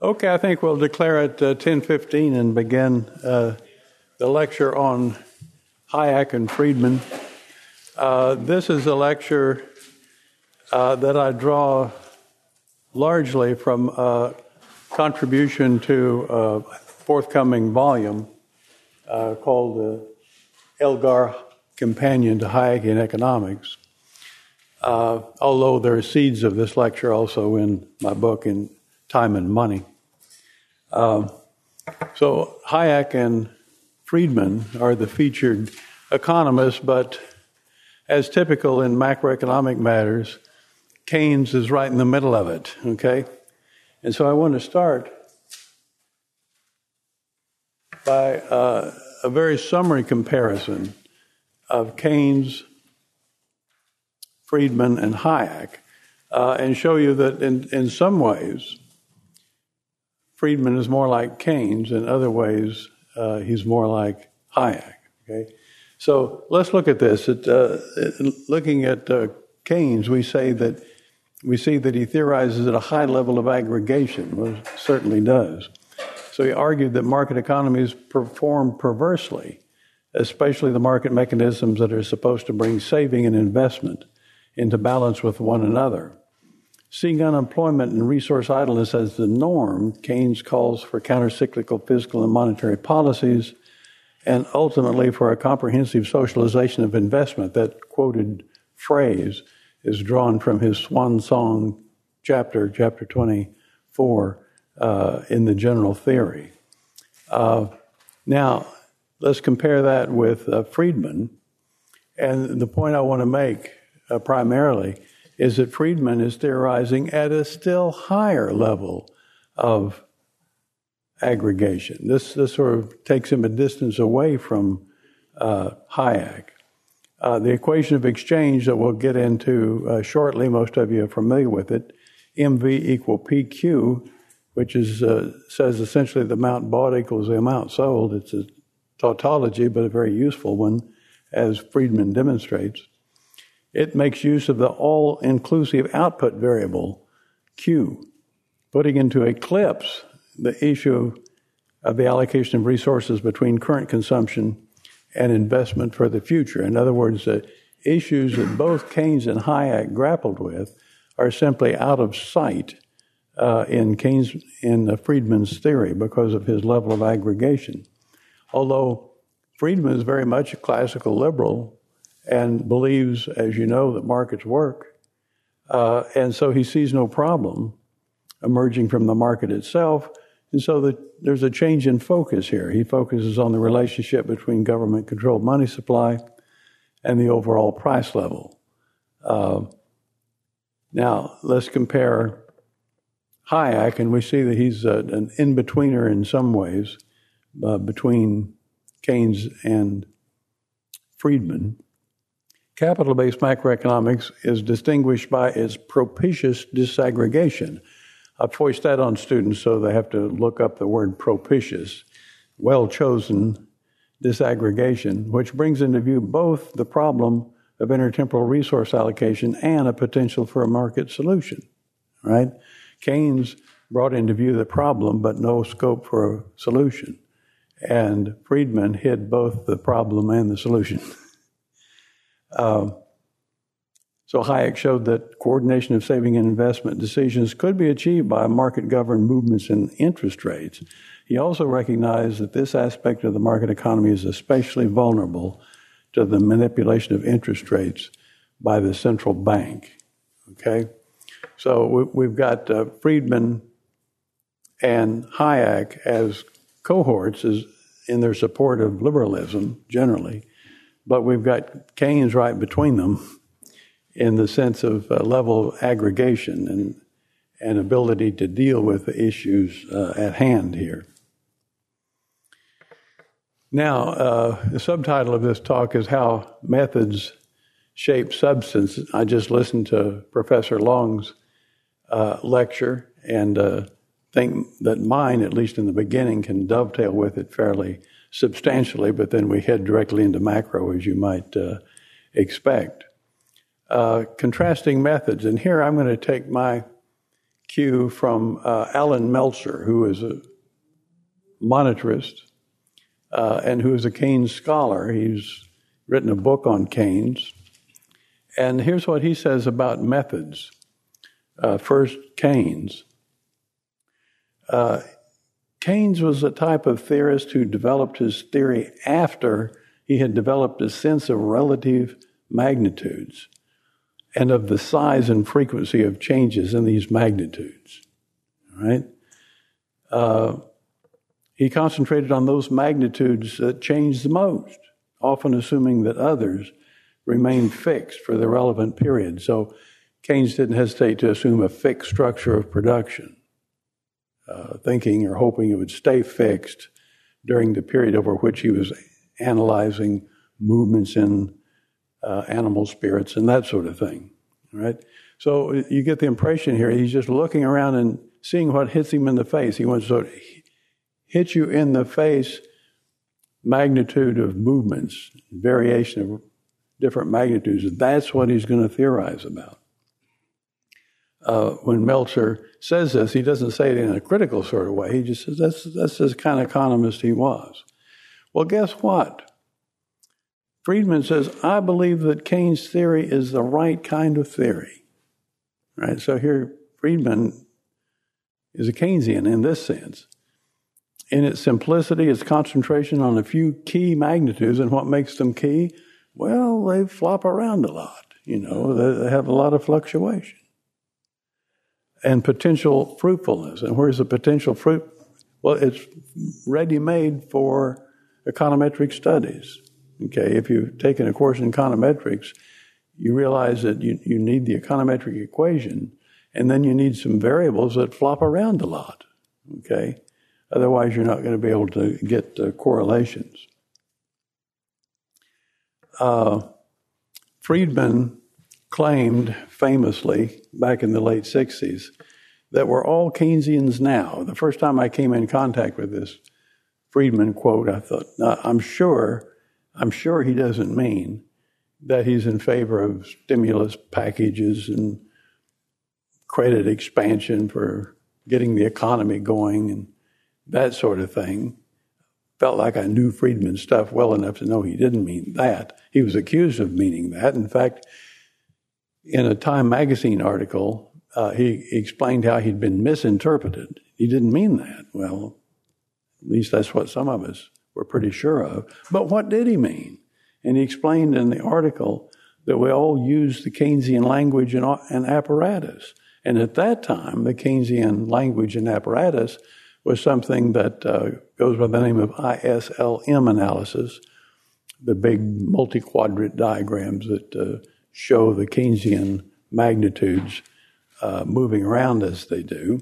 Okay, I think we'll declare it 10:15 and begin the lecture on Hayek and Friedman. This is a lecture that I draw largely from a contribution to a forthcoming volume called the Elgar Companion to Hayekian Economics, although there are seeds of this lecture also in my book, In Time and Money. So Hayek and Friedman are the featured economists, but as typical in macroeconomic matters, Keynes is right in the middle of it, okay? And so I want to start by a very summary comparison of Keynes, Friedman, and Hayek, and show you that in some ways, Friedman is more like Keynes. In other ways, he's more like Hayek. Okay, so let's look at this. Looking at Keynes, we see that he theorizes at a high level of aggregation. Well, it certainly does. So he argued that market economies perform perversely, especially the market mechanisms that are supposed to bring saving and investment into balance with one another. Seeing unemployment and resource idleness as the norm, Keynes calls for countercyclical fiscal and monetary policies and ultimately for a comprehensive socialization of investment. That quoted phrase is drawn from his swan song chapter 24 in the General Theory. Now, let's compare that with Friedman. And the point I want to make primarily is that Friedman is theorizing at a still higher level of aggregation. This sort of takes him a distance away from Hayek. The equation of exchange that we'll get into shortly, most of you are familiar with it, MV equal PQ, which says essentially the amount bought equals the amount sold. It's a tautology, but a very useful one, as Friedman demonstrates. It makes use of the all-inclusive output variable, Q, putting into eclipse the issue of the allocation of resources between current consumption and investment for the future. In other words, the issues that both Keynes and Hayek grappled with are simply out of sight in Friedman's theory because of his level of aggregation. Although Friedman is very much a classical liberal, and believes, as you know, that markets work. And so he sees no problem emerging from the market itself. And so there's a change in focus here. He focuses on the relationship between government-controlled money supply and the overall price level. Now, let's compare Hayek, and we see that he's an in-betweener in some ways between Keynes and Friedman. Capital-based macroeconomics is distinguished by its propitious disaggregation. I've voiced that on students, so they have to look up the word propitious, well-chosen disaggregation, which brings into view both the problem of intertemporal resource allocation and a potential for a market solution, right? Keynes brought into view the problem, but no scope for a solution. And Friedman hid both the problem and the solution. So Hayek showed that coordination of saving and investment decisions could be achieved by market-governed movements in interest rates. He also recognized that this aspect of the market economy is especially vulnerable to the manipulation of interest rates by the central bank. Okay? So we've got Friedman and Hayek as cohorts in their support of liberalism generally. But we've got Keynes right between them in the sense of level of aggregation and ability to deal with the issues at hand here. Now, the subtitle of this talk is How Methods Shape Substance. I just listened to Professor Long's lecture and think that mine, at least in the beginning, can dovetail with it fairly substantially, but then we head directly into macro, as you might expect. Contrasting methods, and here I'm going to take my cue from Alan Meltzer, who is a monetarist and who is a Keynes scholar. He's written a book on Keynes. And here's what he says about methods. First, Keynes. Keynes was a type of theorist who developed his theory after he had developed a sense of relative magnitudes and of the size and frequency of changes in these magnitudes. All right? He concentrated on those magnitudes that changed the most, often assuming that others remained fixed for the relevant period. So Keynes didn't hesitate to assume a fixed structure of production, thinking or hoping it would stay fixed during the period over which he was analyzing movements in animal spirits and that sort of thing, right? So you get the impression here, he's just looking around and seeing what hits him in the face. He wants to hit you in the face magnitude of movements, variation of different magnitudes. That's what he's going to theorize about. When Meltzer says this, he doesn't say it in a critical sort of way. He just says that's the kind of economist he was. Well, guess what? Friedman says, I believe that Keynes' theory is the right kind of theory. Right? So here, Friedman is a Keynesian in this sense. In its simplicity, its concentration on a few key magnitudes, and what makes them key? Well, they flop around a lot. You know, they have a lot of fluctuation. And potential fruitfulness. And where's the potential fruit? Well, it's ready-made for econometric studies. Okay, if you've taken a course in econometrics, you realize that you need the econometric equation, and then you need some variables that flop around a lot. Okay, otherwise you're not going to be able to get correlations. Friedman claimed famously back in the late 60s that we're all Keynesians now. The first time I came in contact with this Friedman quote, I thought, I'm sure he doesn't mean that he's in favor of stimulus packages and credit expansion for getting the economy going and that sort of thing. Felt like I knew Friedman's stuff well enough to know he didn't mean that. He was accused of meaning that. In fact, in a Time magazine article, he explained how he'd been misinterpreted. He didn't mean that. Well, at least that's what some of us were pretty sure of. But what did he mean? And he explained in the article that we all use the Keynesian language and apparatus. And at that time, the Keynesian language and apparatus was something that goes by the name of ISLM analysis, the big multi-quadrant diagrams that show the Keynesian magnitudes moving around as they do.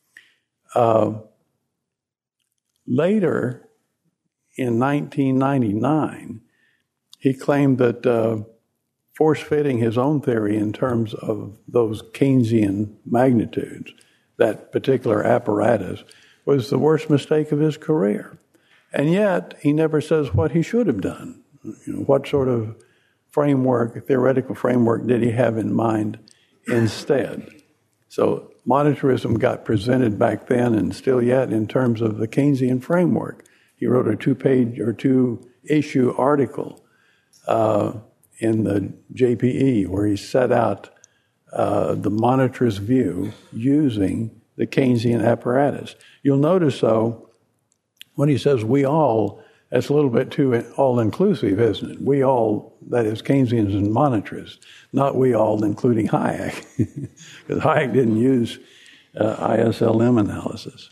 Later, in 1999, he claimed that force-fitting his own theory in terms of those Keynesian magnitudes, that particular apparatus, was the worst mistake of his career. And yet, he never says what he should have done. You know, what sort of theoretical framework did he have in mind instead? So monetarism got presented back then and still yet in terms of the Keynesian framework. He wrote a 2-page or 2-issue article in the JPE where he set out the monetarist view using the Keynesian apparatus. You'll notice, though, when he says we all, that's a little bit too all-inclusive, isn't it? We all, that is Keynesians and monetarists, not we all, including Hayek, because Hayek didn't use ISLM analysis.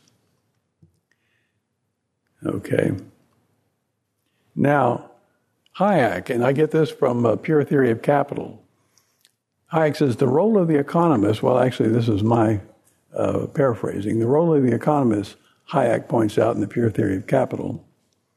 Okay. Now, Hayek, and I get this from Pure Theory of Capital, Hayek says the role of the economist, well, actually, this is my paraphrasing, the role of the economist, Hayek points out in the Pure Theory of Capital,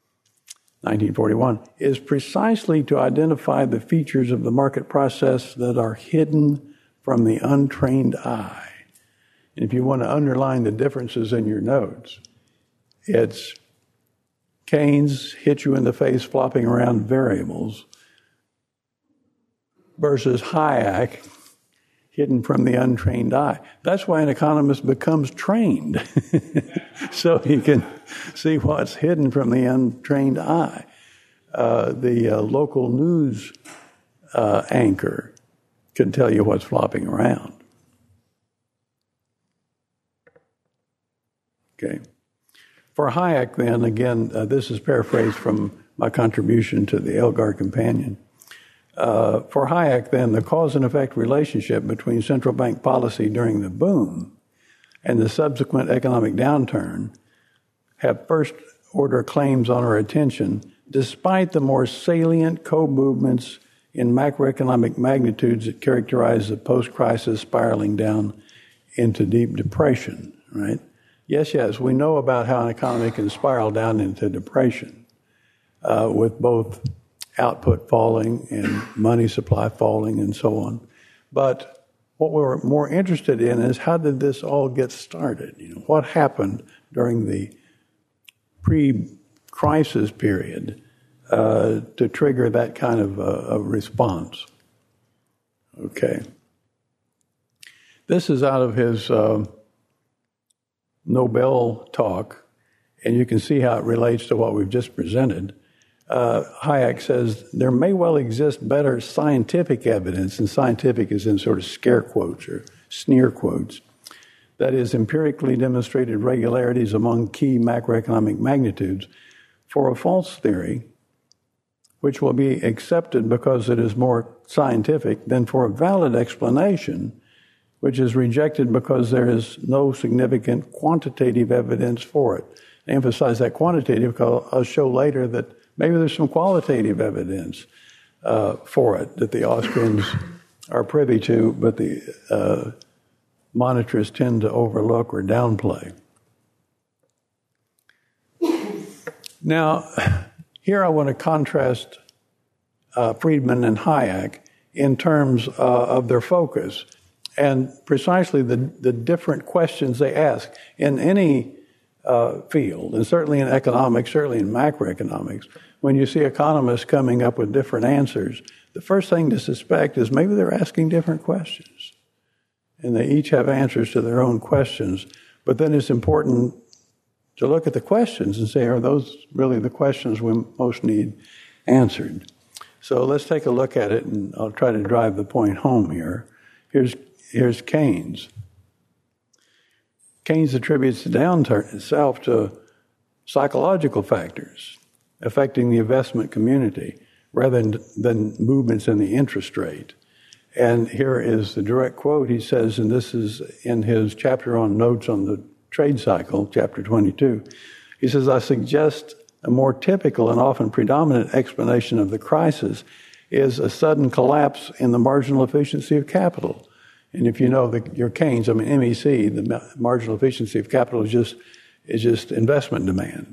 1941, is precisely to identify the features of the market process that are hidden from the untrained eye. And if you want to underline the differences in your notes, it's Keynes hit you in the face flopping around variables versus Hayek hidden from the untrained eye. That's why an economist becomes trained, so he can see what's hidden from the untrained eye. The local news anchor can tell you what's flopping around. Okay. For Hayek, then, again, this is paraphrased from my contribution to the Elgar Companion. For Hayek, then, the cause and effect relationship between central bank policy during the boom and the subsequent economic downturn have first-order claims on our attention, despite the more salient co-movements in macroeconomic magnitudes that characterize the post-crisis spiraling down into deep depression, right? Yes, we know about how an economy can spiral down into depression with both output falling and money supply falling and so on. But what we're more interested in is how did this all get started? What happened during the pre-crisis period to trigger that kind of a response? Okay. This is out of his Nobel talk, and you can see how it relates to what we've just presented. Hayek says there may well exist better scientific evidence, and scientific is in sort of scare quotes or sneer quotes, that is empirically demonstrated regularities among key macroeconomic magnitudes for a false theory, which will be accepted because it is more scientific, than for a valid explanation, which is rejected because there is no significant quantitative evidence for it. I emphasize that quantitative because I'll show later that maybe there's some qualitative evidence for it that the Austrians are privy to, but the monetarists tend to overlook or downplay. Now, here I want to contrast Friedman and Hayek in terms of their focus and precisely the different questions they ask. In any field, and certainly in economics, certainly in macroeconomics, when you see economists coming up with different answers, the first thing to suspect is maybe they're asking different questions. And they each have answers to their own questions. But then it's important to look at the questions and say, are those really the questions we most need answered? So let's take a look at it, and I'll try to drive the point home here. Here's Keynes. Keynes attributes the downturn itself to psychological factors affecting the investment community rather than movements in the interest rate. And here is the direct quote. He says, and this is in his chapter on notes on the trade cycle, chapter 22, he says, I suggest a more typical and often predominant explanation of the crisis is a sudden collapse in the marginal efficiency of capital. And if you know your Keynes, MEC, the marginal efficiency of capital is just investment demand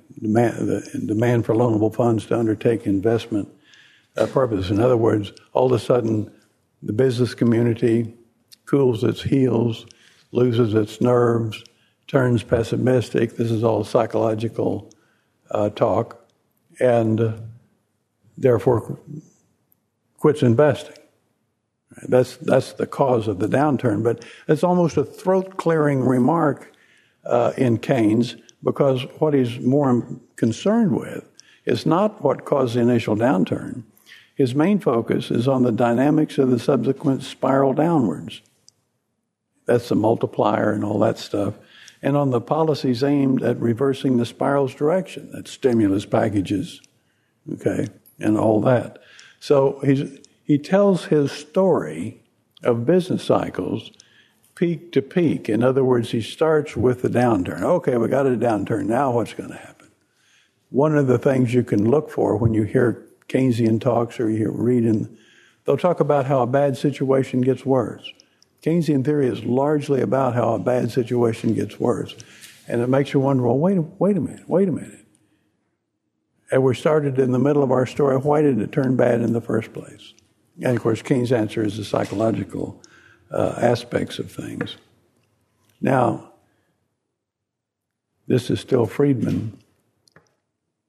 for loanable funds to undertake investment purposes. In other words, all of a sudden, the business community cools its heels, loses its nerves, turns pessimistic. This is all psychological talk, and therefore quits investing. That's the cause of the downturn. But it's almost a throat-clearing remark in Keynes, because what he's more concerned with is not what caused the initial downturn. His main focus is on the dynamics of the subsequent spiral downwards. That's the multiplier and all that stuff. And on the policies aimed at reversing the spiral's direction. That's stimulus packages, okay, and all that. So he tells his story of business cycles peak to peak. In other words, he starts with the downturn. Okay, we got a downturn. Now what's going to happen? One of the things you can look for when you hear Keynesian talks or you read they'll talk about how a bad situation gets worse. Keynesian theory is largely about how a bad situation gets worse. And it makes you wonder, well, wait a minute. And we started in the middle of our story. Why did it turn bad in the first place? And, of course, Keynes' answer is the psychological aspects of things. Now, this is still Friedman.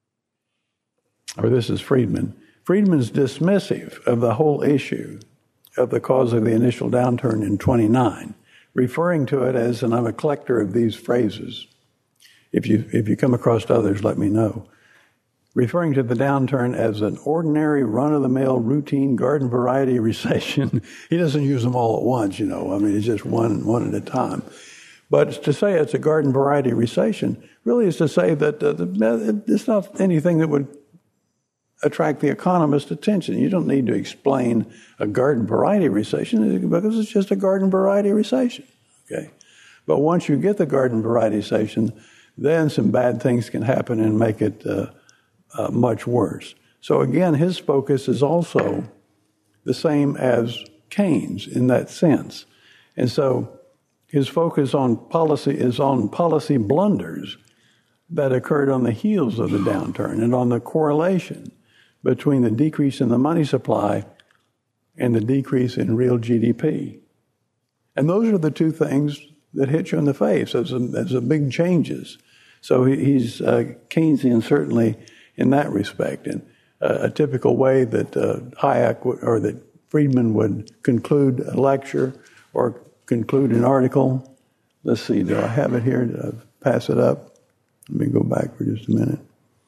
Or this is Friedman. Friedman's dismissive of the whole issue of the cause of the initial downturn in 29, referring to it as, and I'm a collector of these phrases. If you come across others, let me know. Referring to the downturn as an ordinary, run-of-the-mill, routine garden variety recession. He doesn't use them all at once, it's just one at a time. But to say it's a garden variety recession really is to say that it's not anything that would attract the economist's attention. You don't need to explain a garden variety recession because it's just a garden variety recession. Okay, but once you get the garden variety recession, then some bad things can happen and make it much worse. So again, his focus is also the same as Keynes in that sense. And so his focus on policy is on policy blunders that occurred on the heels of the downturn and on the correlation between the decrease in the money supply and the decrease in real GDP. And those are the two things that hit you in the face as the big changes. So he's Keynesian certainly in that respect. And a typical way that Hayek or that Friedman would conclude a lecture or conclude an article. Let's see, do I have it here? Did I pass it up? Let me go back for just a minute.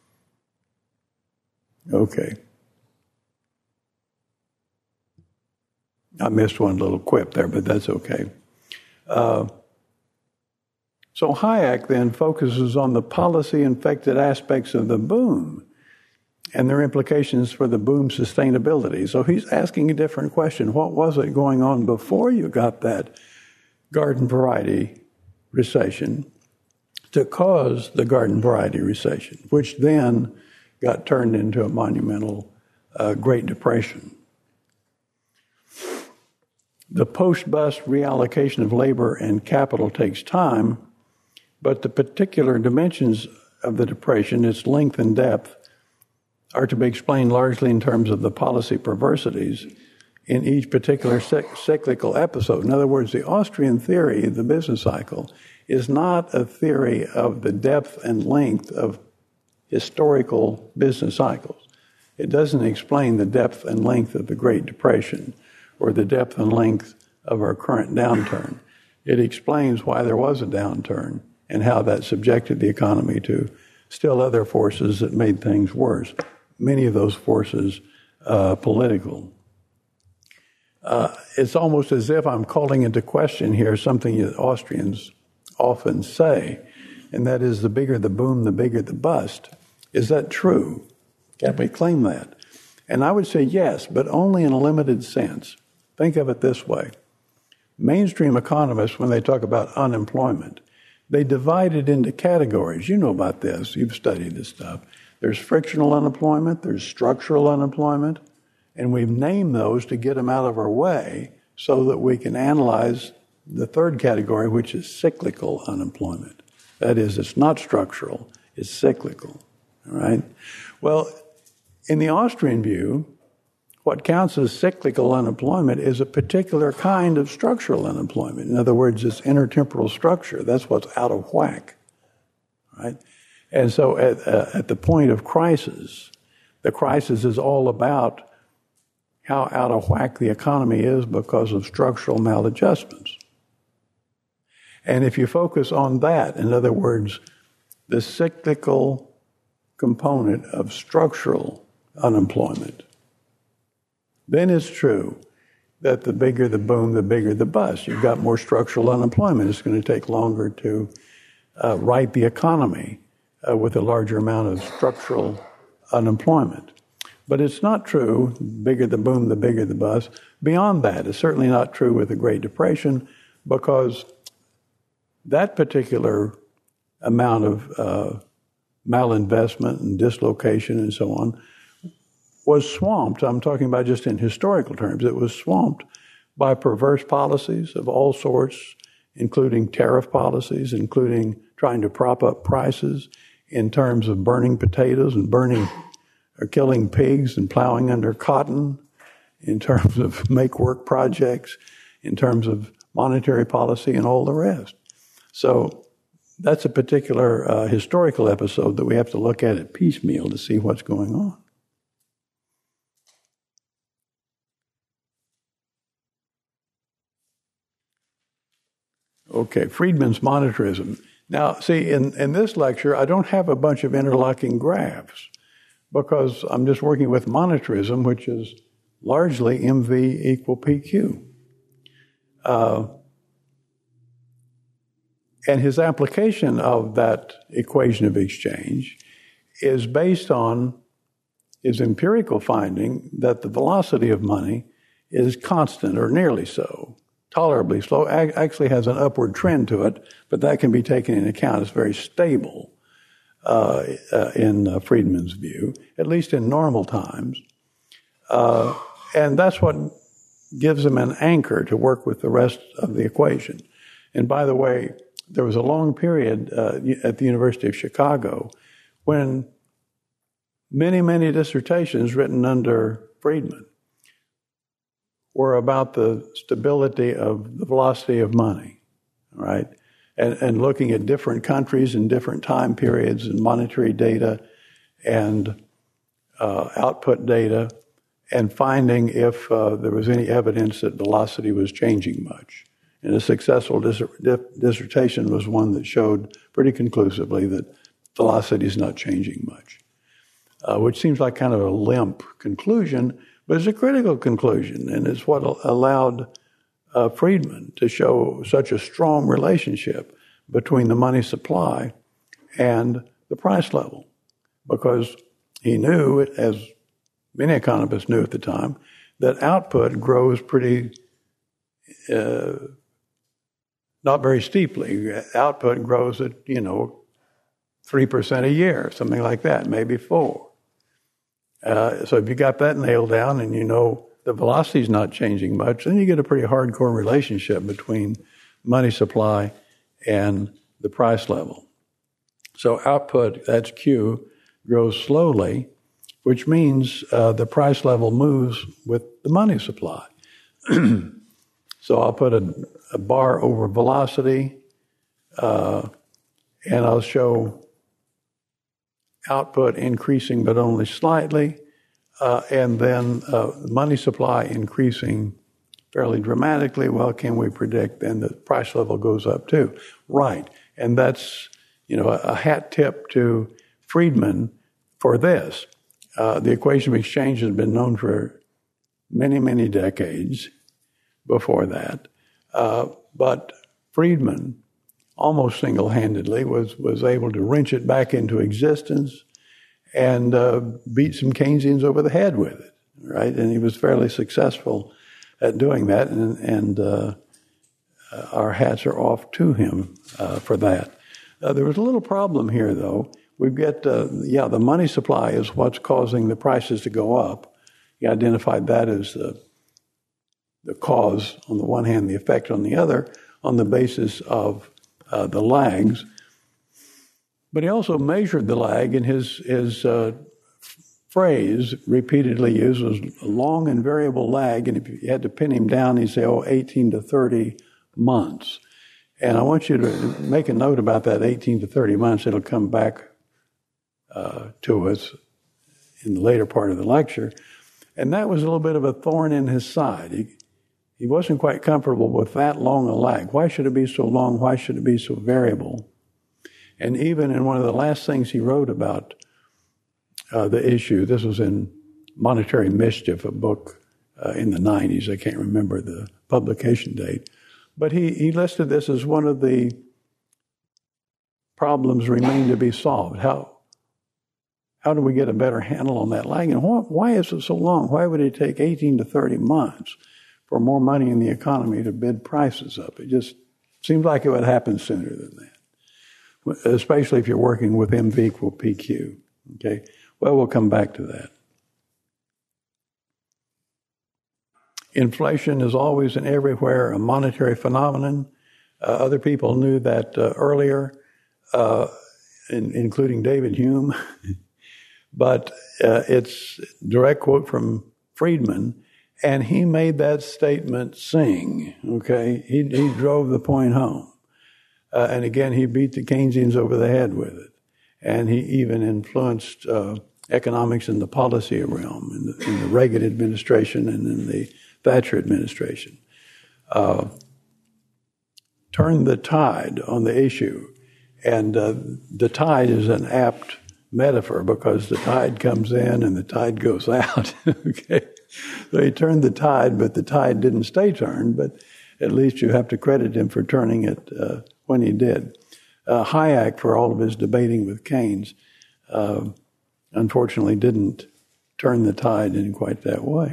Okay. I missed one little quip there, but that's okay. So Hayek then focuses on the policy-infected aspects of the boom and their implications for the boom sustainability. So he's asking a different question. What was it going on before you got that garden variety recession to cause the garden variety recession, which then got turned into a monumental Great Depression? The post-bust reallocation of labor and capital takes time, but the particular dimensions of the depression, its length and depth, are to be explained largely in terms of the policy perversities in each particular cyclical episode. In other words, the Austrian theory of the business cycle is not a theory of the depth and length of historical business cycles. It doesn't explain the depth and length of the Great Depression or the depth and length of our current downturn. It explains why there was a downturn and how that subjected the economy to still other forces that made things worse. Many of those forces political. It's almost as if I'm calling into question here something that Austrians often say, and that is the bigger the boom, the bigger the bust. Is that true? Can we claim that? And I would say yes, but only in a limited sense. Think of it this way. Mainstream economists, when they talk about unemployment, they divide it into categories. You know about this. You've studied this stuff. There's frictional unemployment. There's structural unemployment. And we've named those to get them out of our way so that we can analyze the third category, which is cyclical unemployment. That is, it's not structural. It's cyclical. All right? Well, in the Austrian view, what counts as cyclical unemployment is a particular kind of structural unemployment. In other words, it's intertemporal structure. That's what's out of whack, right? And so at the point of crisis, the crisis is all about how out of whack the economy is because of structural maladjustments. And if you focus on that, in other words, the cyclical component of structural unemployment, then it's true that the bigger the boom, the bigger the bust. You've got more structural unemployment. It's going to take longer to right the economy with a larger amount of structural unemployment. But it's not true, bigger the boom, the bigger the bust. Beyond that, it's certainly not true with the Great Depression because that particular amount of malinvestment and dislocation and so on was swamped. I'm talking about just in historical terms. It was swamped by perverse policies of all sorts, including tariff policies, including trying to prop up prices in terms of burning potatoes and burning or killing pigs and plowing under cotton, in terms of make-work projects, in terms of monetary policy and all the rest. So that's a particular historical episode that we have to look at piecemeal to see what's going on. Okay, Friedman's monetarism. Now, see, in this lecture, I don't have a bunch of interlocking graphs because I'm just working with monetarism, which is largely MV equal PQ. And his application of that equation of exchange is based on his empirical finding that the velocity of money is constant or nearly so, tolerably slow, actually has an upward trend to it, but that can be taken into account. It's very stable in Friedman's view, at least in normal times. And that's what gives him an anchor to work with the rest of the equation. And by the way, there was a long period at the University of Chicago when many dissertations written under Friedman were about the stability of the velocity of money, right? And looking at different countries and different time periods and monetary data and output data and finding if there was any evidence that velocity was changing much. And a successful dissertation was one that showed pretty conclusively that velocity is not changing much, which seems like kind of a limp conclusion, but it's a critical conclusion, and it's what allowed Friedman to show such a strong relationship between the money supply and the price level, because he knew, as many economists knew at the time, that output grows pretty not very steeply. Output grows at, 3% a year, something like that, maybe 4%. So if you got that nailed down and you know the velocity is not changing much, then you get a pretty hardcore relationship between money supply and the price level. So output, that's Q, grows slowly, which means the price level moves with the money supply. So I'll put a bar over velocity, and I'll show output increasing but only slightly, and then money supply increasing fairly dramatically. Well, can we predict then the price level goes up too? Right. And that's, a hat tip to Friedman for this. The equation of exchange has been known for many decades before that. But Friedman, almost single-handedly, was able to wrench it back into existence and beat some Keynesians over the head with it, right? And he was fairly successful at doing that, and our hats are off to him for that. There was a little problem here, though. We get, the money supply is what's causing the prices to go up. He identified that as the cause on the one hand, the effect on the other, on the basis of the lags. But he also measured the lag, and his phrase repeatedly used was a long and variable lag, and if you had to pin him down, he'd say, 18 to 30 months. And I want you to make a note about that 18 to 30 months. It'll come back to us in the later part of the lecture. And that was a little bit of a thorn in his side. He wasn't quite comfortable with that long a lag. Why should it be so long? Why should it be so variable? And even in one of the last things he wrote about the issue, this was in Monetary Mischief, a book in the 90s. I can't remember the publication date. But he listed this as one of the problems remain to be solved. How do we get a better handle on that lag? And why is it so long? Why would it take 18 to 30 months for more money in the economy to bid prices up? It just seems like it would happen sooner than that, especially if you're working with MV equal PQ. Okay, well, we'll come back to that. Inflation is always and everywhere a monetary phenomenon. Other people knew that earlier, including David Hume, but it's a direct quote from Friedman. And he made that statement sing, okay? He drove the point home. And again, he beat the Keynesians over the head with it. And he even influenced economics in the policy realm, in the Reagan administration and in the Thatcher administration. turned the tide on the issue. And the tide is an apt metaphor because the tide comes in and the tide goes out. Okay, so he turned the tide, but the tide didn't stay turned. But at least you have to credit him for turning it when he did. Hayek, for all of his debating with Keynes, unfortunately didn't turn the tide in quite that way.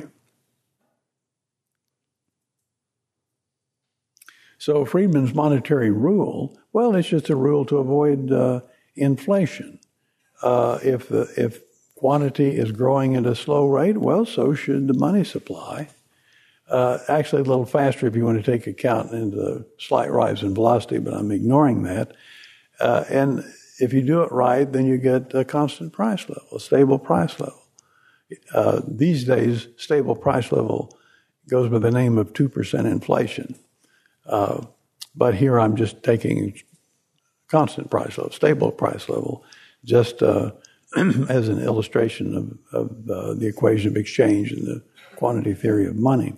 So Friedman's monetary rule, well, it's just a rule to avoid inflation. If quantity is growing at a slow rate, well, so should the money supply. Actually, a little faster if you want to take account into the slight rise in velocity, but I'm ignoring that. And if you do it right, then you get a constant price level, a stable price level. These days, stable price level goes by the name of 2% inflation. But here I'm just taking constant price level, stable price level, just as an illustration of the equation of exchange and the quantity theory of money.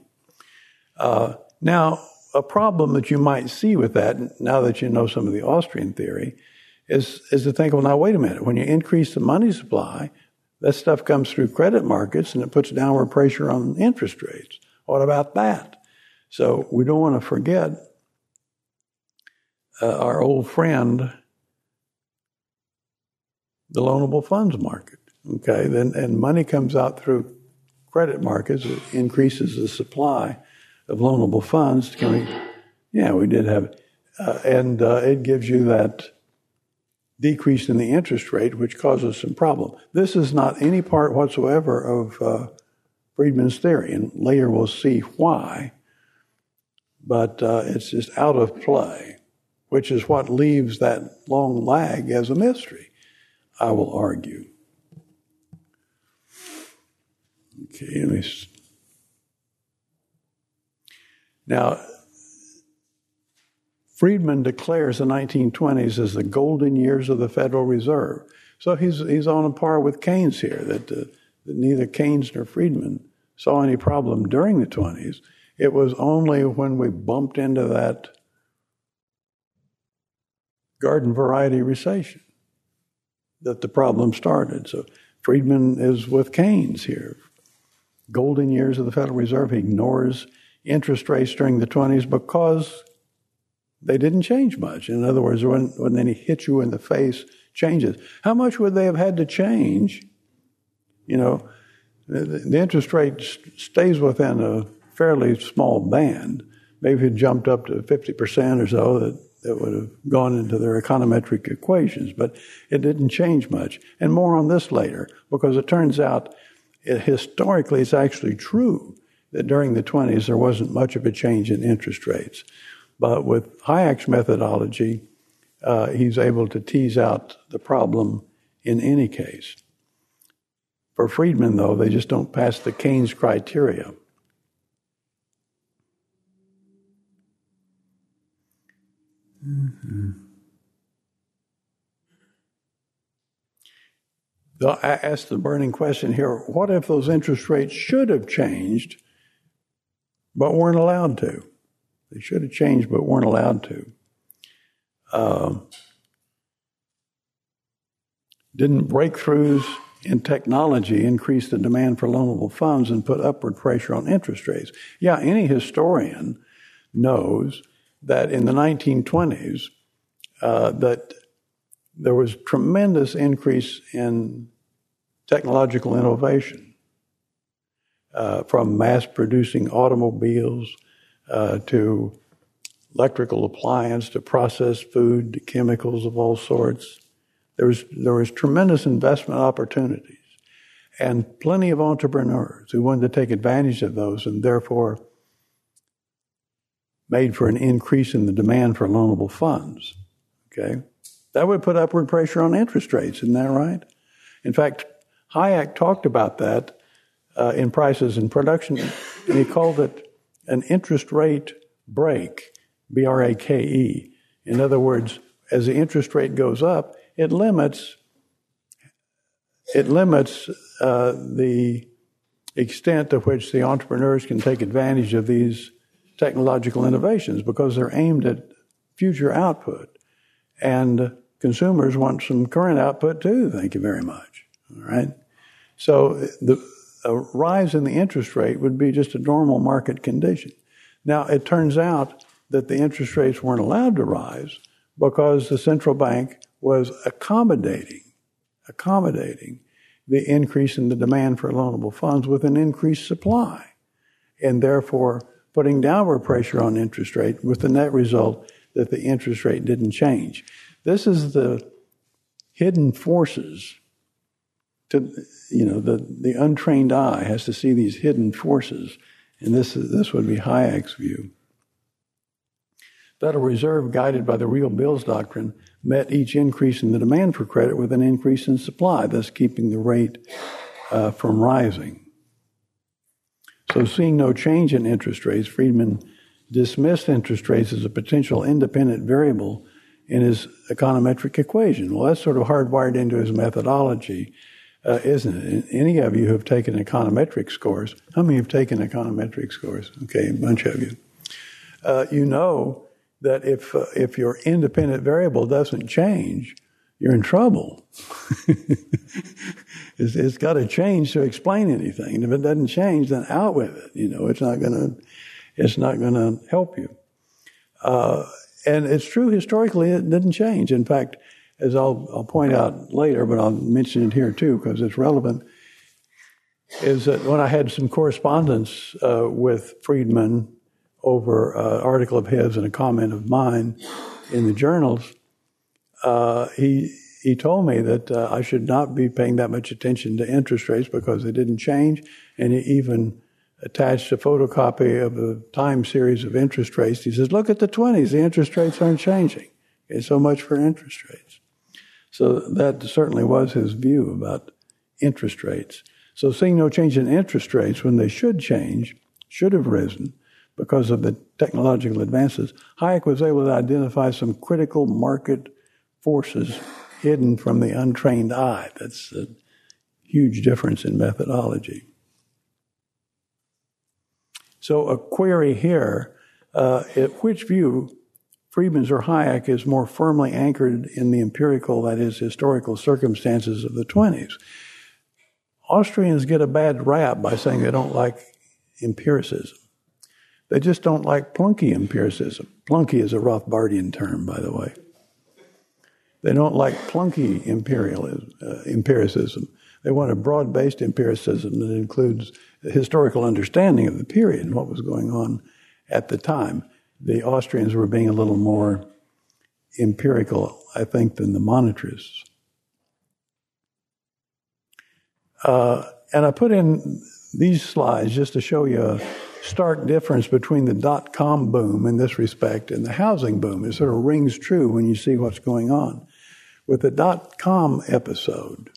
Now, a problem that you might see with that, now that you know some of the Austrian theory, is to think, well, now, wait a minute. When you increase the money supply, that stuff comes through credit markets and it puts downward pressure on interest rates. What about that? So we don't want to forget our old friend, the loanable funds market. Okay, and money comes out through credit markets. It increases the supply of loanable funds. We did have it. And it gives you that decrease in the interest rate, which causes some problem. This is not any part whatsoever of Friedman's theory, and later we'll see why. But it's just out of play, which is what leaves that long lag as a mystery, I will argue. Okay, now, Friedman declares the 1920s as the golden years of the Federal Reserve. So he's on a par with Keynes here, that neither Keynes nor Friedman saw any problem during the 20s. It was only when we bumped into that garden variety recession that the problem started. So Friedman is with Keynes here. Golden years of the Federal Reserve. He ignores interest rates during the 20s because they didn't change much. In other words, there wasn't any hit you in the face changes. How much would they have had to change? You know, the interest rate stays within a fairly small band. Maybe if it jumped up to 50% or so, that would have gone into their econometric equations. But it didn't change much. And more on this later, because it turns out historically it's actually true that during the 20s there wasn't much of a change in interest rates. But with Hayek's methodology, he's able to tease out the problem in any case. For Friedman, though, they just don't pass the Keynes criteria. Mm-hmm. So I asked the burning question here, what if those interest rates should have changed but weren't allowed to? They should have changed but weren't allowed to. Didn't breakthroughs in technology increase the demand for loanable funds and put upward pressure on interest rates? Yeah, any historian knows that in the 1920s that there was tremendous increase in technological innovation, from mass-producing automobiles to electrical appliance to processed food to chemicals of all sorts. There was tremendous investment opportunities and plenty of entrepreneurs who wanted to take advantage of those and therefore made for an increase in the demand for loanable funds. Okay? That would put upward pressure on interest rates, isn't that right? In fact, Hayek talked about that in Prices and Production, and he called it an interest rate brake, B-R-A-K-E. In other words, as the interest rate goes up, it limits the extent to which the entrepreneurs can take advantage of these technological innovations because they're aimed at future output. And consumers want some current output too, thank you very much. All right? So a rise in the interest rate would be just a normal market condition. Now, it turns out that the interest rates weren't allowed to rise because the central bank was accommodating the increase in the demand for loanable funds with an increased supply, and therefore putting downward pressure on interest rate with the net result that the interest rate didn't change. This is the hidden forces. The untrained eye has to see these hidden forces, and this would be Hayek's view. Federal Reserve, guided by the real bills doctrine, met each increase in the demand for credit with an increase in supply, thus keeping the rate from rising. So seeing no change in interest rates, Friedman dismissed interest rates as a potential independent variable in his econometric equation. Well, that's sort of hardwired into his methodology, isn't it? Any of you who have taken econometric scores, how many have taken econometric scores? Okay, a bunch of you. You know that if your independent variable doesn't change, you're in trouble. It's got to change to explain anything. And if it doesn't change, then out with it. It's not gonna help you. And it's true historically it didn't change. In fact, as I'll point out later, but I'll mention it here too because it's relevant, is that when I had some correspondence with Friedman over an article of his and a comment of mine in the journals, he told me that I should not be paying that much attention to interest rates because they didn't change, and he even attached a photocopy of a time series of interest rates. He says, look at the 20s, the interest rates aren't changing. Okay, so much for interest rates. So that certainly was his view about interest rates. So seeing no change in interest rates when they should change, should have risen, because of the technological advances, Hayek was able to identify some critical market forces hidden from the untrained eye. That's a huge difference in methodology. So a query here, which view, Friedman's or Hayek, is more firmly anchored in the empirical, that is, historical circumstances of the 20s? Austrians get a bad rap by saying they don't like empiricism. They just don't like plunky empiricism. Plunky is a Rothbardian term, by the way. They don't like plunky empiricism. They want a broad-based empiricism that includes a historical understanding of the period and what was going on at the time. The Austrians were being a little more empirical, I think, than the monetarists. And I put in these slides just to show you a stark difference between the dot-com boom in this respect and the housing boom. It sort of rings true when you see what's going on. With the dot-com episode,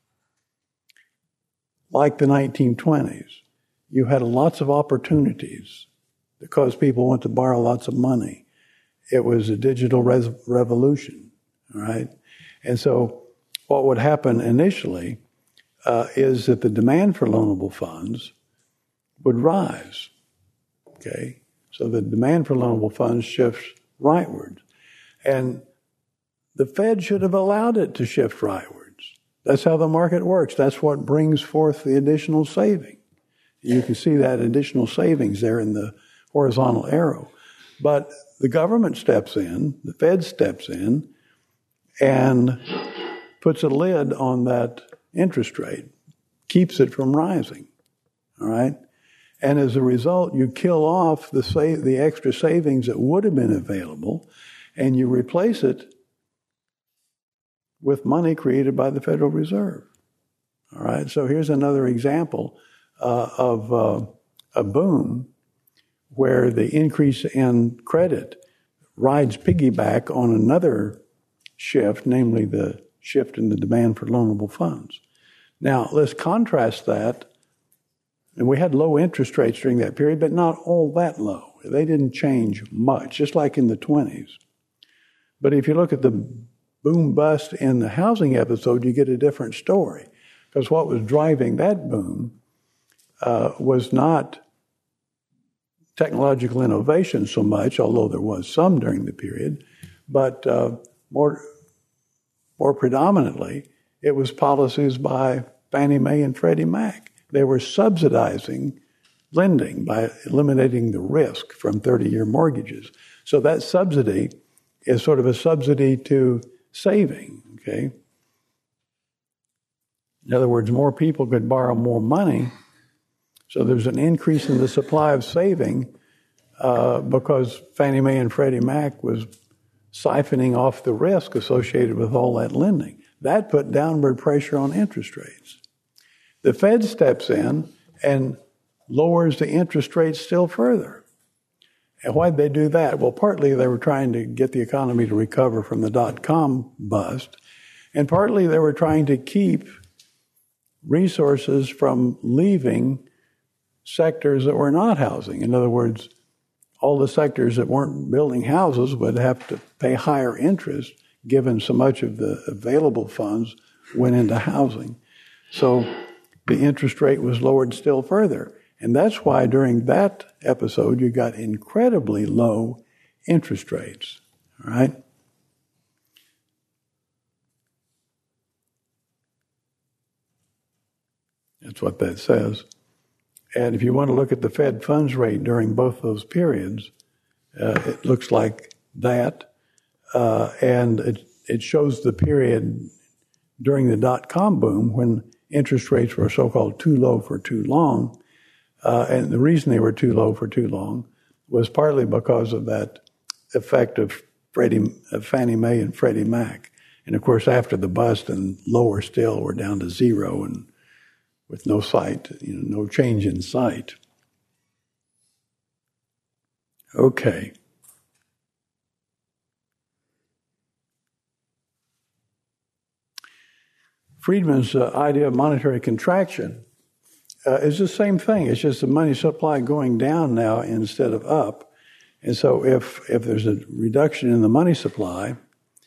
like the 1920s, you had lots of opportunities because people want to borrow lots of money. It was a digital revolution, all right? And so what would happen initially is that the demand for loanable funds would rise, okay? So the demand for loanable funds shifts rightward. And the Fed should have allowed it to shift rightwards. That's how the market works. That's what brings forth the additional saving. You can see that additional savings there in the horizontal arrow. But the government steps in, the Fed steps in, and puts a lid on that interest rate, keeps it from rising, all right? And as a result, you kill off the extra savings that would have been available, and you replace it with money created by the Federal Reserve. All right, so here's another example of a boom where the increase in credit rides piggyback on another shift, namely the shift in the demand for loanable funds. Now, let's contrast that. And we had low interest rates during that period, but not all that low. They didn't change much, just like in the 20s. But if you look at the boom bust in the housing episode, you get a different story. Because what was driving that boom was not technological innovation so much, although there was some during the period. But more predominantly, it was policies by Fannie Mae and Freddie Mac. They were subsidizing lending by eliminating the risk from 30-year mortgages. So that subsidy is sort of a subsidy to saving, okay? In other words, more people could borrow more money, so there's an increase in the supply of saving because Fannie Mae and Freddie Mac was siphoning off the risk associated with all that lending. That put downward pressure on interest rates. The Fed steps in and lowers the interest rates still further. And why'd they do that? Well, partly they were trying to get the economy to recover from the dot-com bust, and partly they were trying to keep resources from leaving sectors that were not housing. In other words, all the sectors that weren't building houses would have to pay higher interest given so much of the available funds went into housing. So the interest rate was lowered still further. And that's why during that episode you got incredibly low interest rates, all right? That's what that says. And if you want to look at the Fed funds rate during both those periods, it looks like that. And it shows the period during the dot-com boom when interest rates were so-called too low for too long. And the reason they were too low for too long was partly because of that effect of Fannie Mae and Freddie Mac. And of course, after the bust and lower still, we're down to zero and with no sight, no change in sight. Okay. Friedman's idea of monetary contraction is the same thing. It's just the money supply going down now instead of up. And so if there's a reduction in the money supply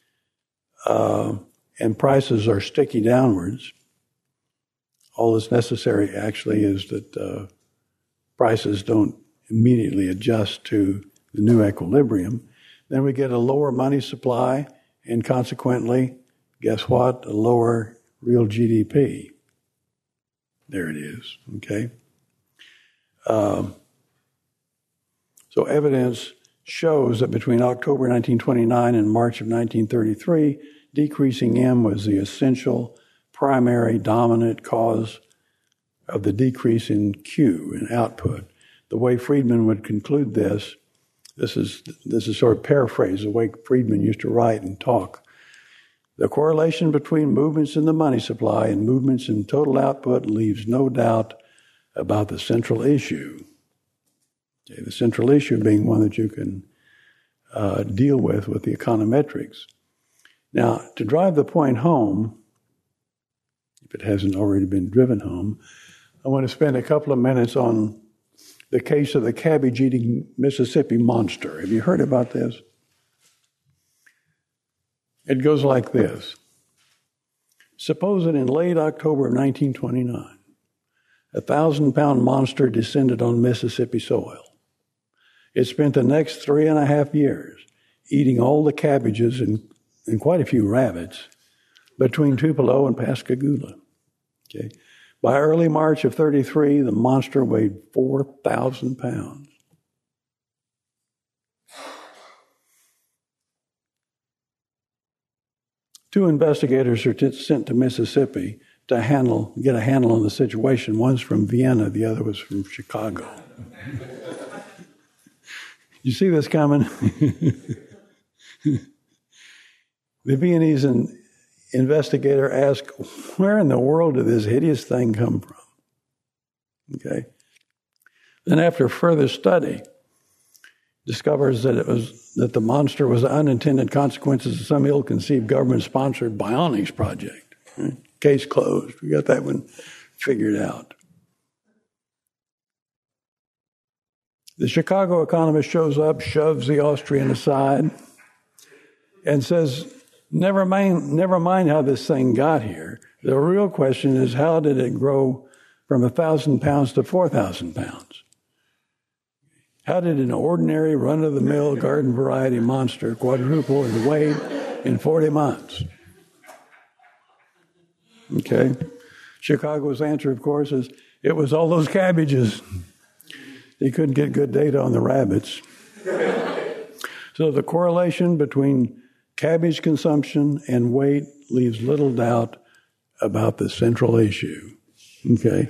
and prices are sticky downwards, all that's necessary actually is that prices don't immediately adjust to the new equilibrium. Then we get a lower money supply and consequently, guess what? A lower real GDP. There it is, okay? So evidence shows that between October 1929 and March of 1933, decreasing M was the essential, primary, dominant cause of the decrease in Q, in output. The way Friedman would conclude this is sort of paraphrase the way Friedman used to write and talk. The correlation between movements in the money supply and movements in total output leaves no doubt about the central issue. Okay, the central issue being one that you can deal with the econometrics. Now, to drive the point home, if it hasn't already been driven home, I want to spend a couple of minutes on the case of the cabbage-eating Mississippi monster. Have you heard about this? It goes like this. Suppose that in late October of 1929, a 1,000-pound monster descended on Mississippi soil. It spent the next 3.5 years eating all the cabbages and quite a few rabbits between Tupelo and Pascagoula. Okay. By early March of 1933, the monster weighed 4,000 pounds. Two investigators are sent to Mississippi to get a handle on the situation. One's from Vienna, the other was from Chicago. You see this coming? The Viennese investigator asked, where in the world did this hideous thing come from? Okay. Then after further study, discovers that the monster was the unintended consequences of some ill-conceived government-sponsored bionics project. Right? Case closed. We got that one figured out. The Chicago economist shows up, shoves the Austrian aside, and says, never mind how this thing got here. The real question is, how did it grow from 1,000 pounds to 4,000 pounds? How did an ordinary run-of-the-mill garden variety monster quadruple in weight in 40 months? Okay. Chicago's answer, of course, is it was all those cabbages. He couldn't get good data on the rabbits. So the correlation between cabbage consumption and weight leaves little doubt about the central issue. Okay.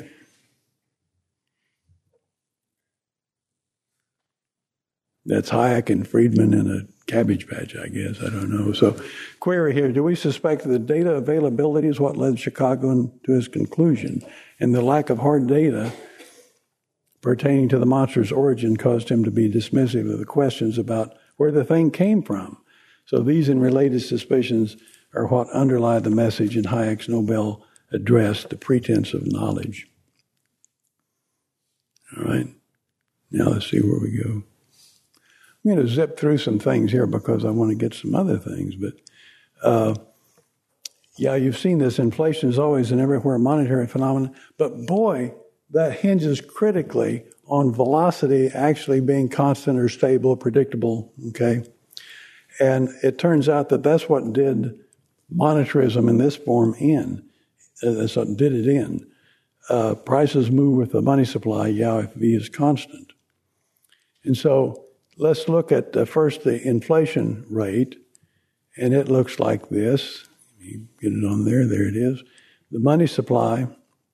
That's Hayek and Friedman in a cabbage patch, I guess. I don't know. So, query here, do we suspect that the data availability is what led Chicago to his conclusion, and the lack of hard data pertaining to the monster's origin caused him to be dismissive of the questions about where the thing came from? So these and related suspicions are what underlie the message in Hayek's Nobel address, The Pretense of Knowledge. All right. Now let's see where we go. I'm going to zip through some things here because I want to get some other things. But, yeah, you've seen this. Inflation is always and everywhere a monetary phenomenon. But, boy, that hinges critically on velocity actually being constant or stable, predictable, okay? And it turns out that that's what did monetarism in this form in. That's what did it in. Prices move with the money supply, yeah, if V is constant. And so let's look at first the inflation rate, and it looks like this. You get it on there. There it is. The money supply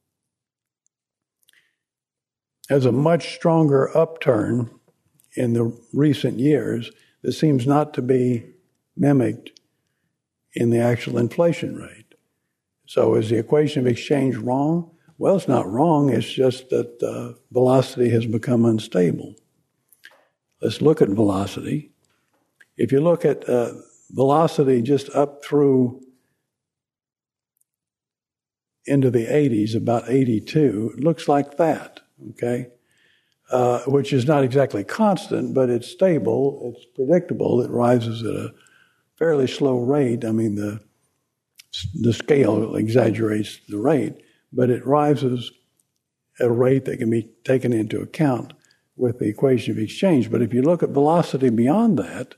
has a much stronger upturn in the recent years that seems not to be mimicked in the actual inflation rate. So is the equation of exchange wrong? Well, it's not wrong. It's just that velocity has become unstable. Let's look at velocity. If you look at velocity just up through into the 80s, about 82, it looks like that, okay? Which is not exactly constant, but it's stable, it's predictable, it rises at a fairly slow rate. I mean, the scale exaggerates the rate, but it rises at a rate that can be taken into account with the equation of exchange. But if you look at velocity beyond that,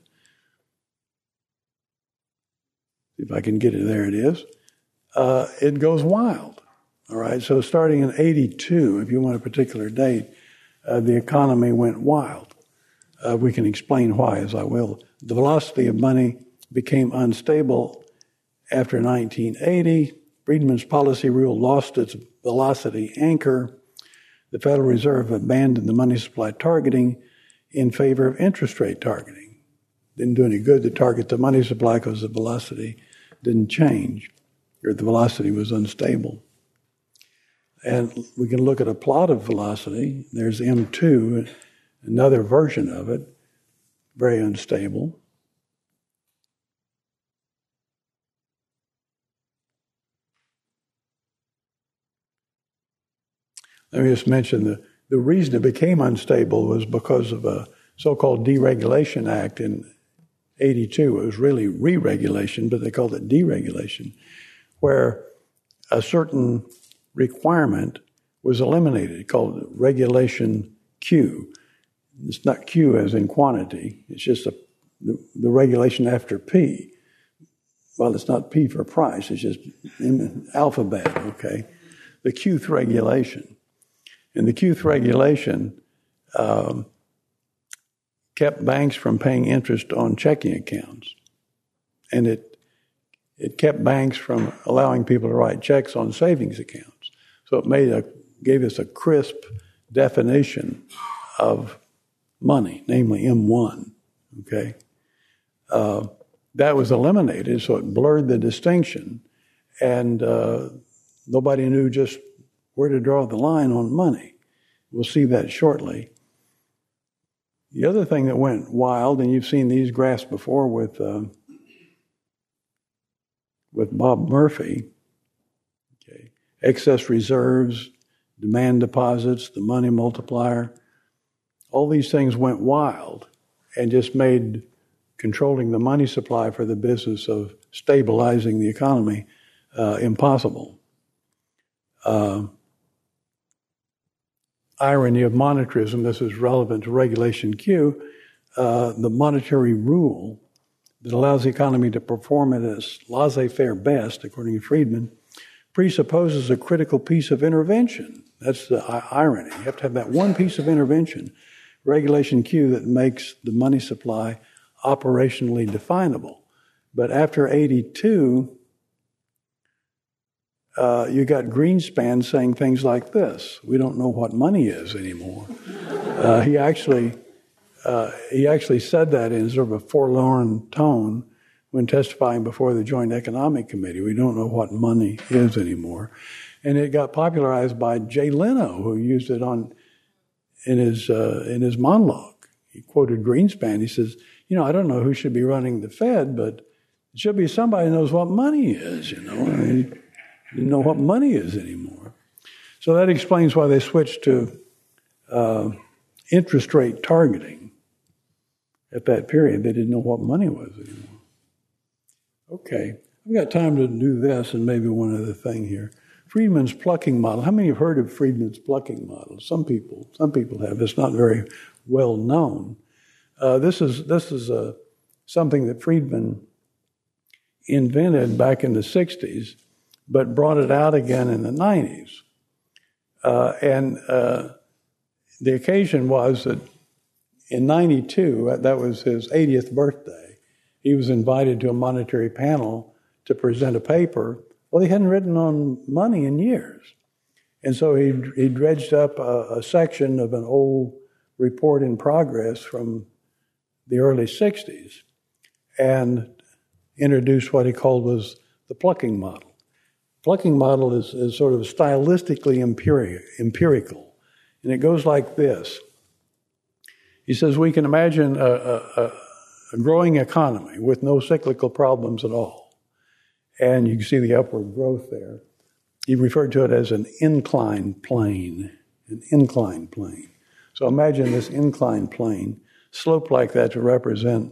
if I can get it, there it is, it goes wild. All right, so starting in 82, if you want a particular date, the economy went wild. We can explain why, as I will. The velocity of money became unstable after 1980. Friedman's policy rule lost its velocity anchor. The Federal Reserve abandoned the money supply targeting in favor of interest rate targeting. Didn't do any good to target the money supply because the velocity didn't change, or the velocity was unstable. And we can look at a plot of velocity. There's M2, another version of it, very unstable. Let me just mention the reason it became unstable was because of a so-called Deregulation Act in 82. It was really re-regulation, but they called it deregulation, where a certain requirement was eliminated, called Regulation Q. It's not Q as in quantity, it's just the regulation after P. Well, it's not P for price, it's just in alphabet, okay? The Qth regulation. And the Qth regulation kept banks from paying interest on checking accounts. And it kept banks from allowing people to write checks on savings accounts. So it gave us a crisp definition of money, namely M1, okay? That was eliminated, so it blurred the distinction, and nobody knew just where to draw the line on money. We'll see that shortly. The other thing that went wild, and you've seen these graphs before with Bob Murphy, okay, excess reserves, demand deposits, the money multiplier, all these things went wild and just made controlling the money supply for the business of stabilizing the economy impossible. irony of monetarism, this is relevant to Regulation Q, the monetary rule that allows the economy to perform at its laissez-faire best, according to Friedman, presupposes a critical piece of intervention. That's the irony. You have to have that one piece of intervention, Regulation Q, that makes the money supply operationally definable. But after 82, you got Greenspan saying things like this: "We don't know what money is anymore." He actually said that in sort of a forlorn tone when testifying before the Joint Economic Committee. We don't know what money is anymore. And it got popularized by Jay Leno, who used it in his monologue. He quoted Greenspan. He says, I don't know who should be running the Fed, but it should be somebody who knows what money is, I mean, you didn't know what money is anymore. So that explains why they switched to interest rate targeting at that period. They didn't know what money was anymore. Okay, I've got time to do this and maybe one other thing here. Friedman's plucking model. How many have heard of Friedman's plucking model? Some people have. It's not very well known. This is something that Friedman invented back in the 60s, but brought it out again in the 90s. And the occasion was that in 92, that was his 80th birthday, he was invited to a monetary panel to present a paper. Well, he hadn't written on money in years. And so he dredged up a section of an old report in progress from the early 60s and introduced what he called was the plucking model. Plucking model is sort of stylistically empirical. And it goes like this. He says we can imagine a growing economy with no cyclical problems at all. And you can see the upward growth there. He referred to it as an inclined plane, So imagine this inclined plane, sloped like that to represent,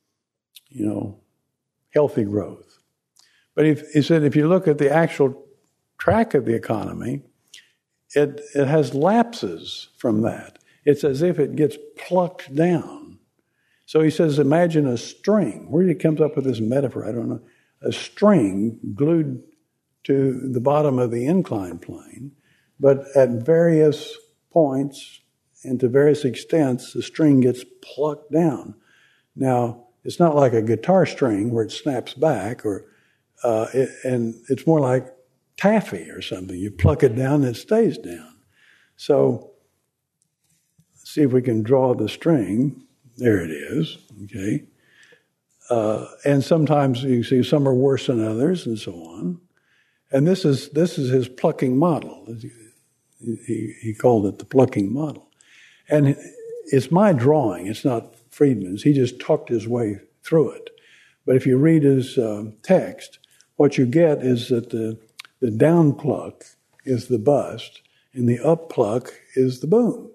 healthy growth. But he said if you look at the actual track of the economy, it has lapses from that. It's as if it gets plucked down. So he says, imagine a string. Where he comes up with this metaphor, I don't know. A string glued to the bottom of the inclined plane, but at various points and to various extents, the string gets plucked down. Now, it's not like a guitar string where it snaps back, and it's more like taffy or something. You pluck it down and it stays down. So, see if we can draw the string. There it is, okay? And sometimes you see some are worse than others and so on. And this is his plucking model. He called it the plucking model. And it's my drawing, it's not Friedman's. He just talked his way through it. But if you read his text, what you get is that the down pluck is the bust and the up pluck is the boom.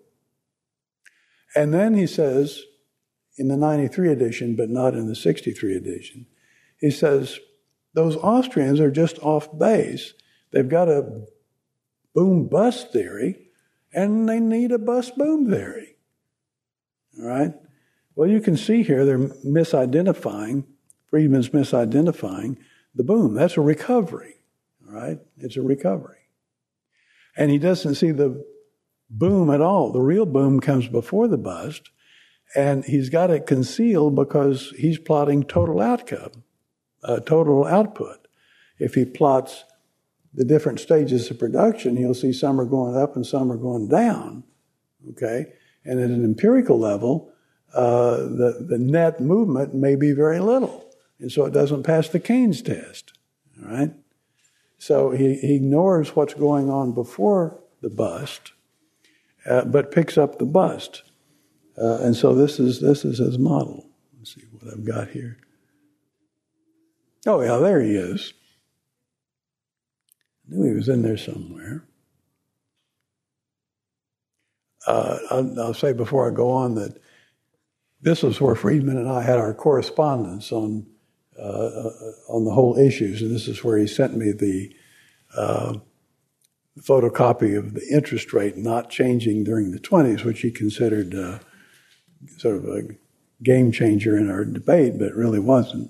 And then he says, in the 93 edition, but not in the 63 edition, he says, those Austrians are just off base. They've got a boom-bust theory, and they need a bust-boom theory. All right? Well, you can see here they're Friedman's misidentifying the boom. That's a recovery. All right? It's a recovery. And he doesn't see the boom at all. The real boom comes before the bust, and he's got it concealed because he's plotting total outcome, total output. If he plots the different stages of production, he'll see some are going up and some are going down, okay? And at an empirical level, the net movement may be very little, and so it doesn't pass the Keynes test, all right? So he ignores what's going on before the bust, but picks up the bust. And so this is his model. Let's see what I've got here. Oh, yeah, there he is. I knew he was in there somewhere. I'll say before I go on that this is where Friedman and I had our correspondence on the whole issues, and this is where he sent me the photocopy of the interest rate not changing during the 20s, which he considered sort of a game changer in our debate, but it really wasn't.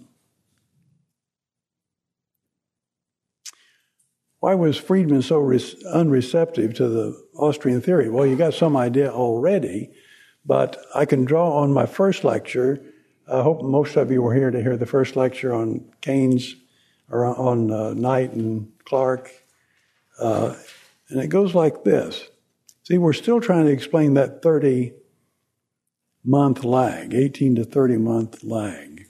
Why was Friedman so unreceptive to the Austrian theory? Well, you got some idea already, but I can draw on my first lecture. I hope most of you were here to hear the first lecture on Keynes, or on Knight and Clark. And it goes like this. See, we're still trying to explain that 30-month lag, 18 to 30-month lag.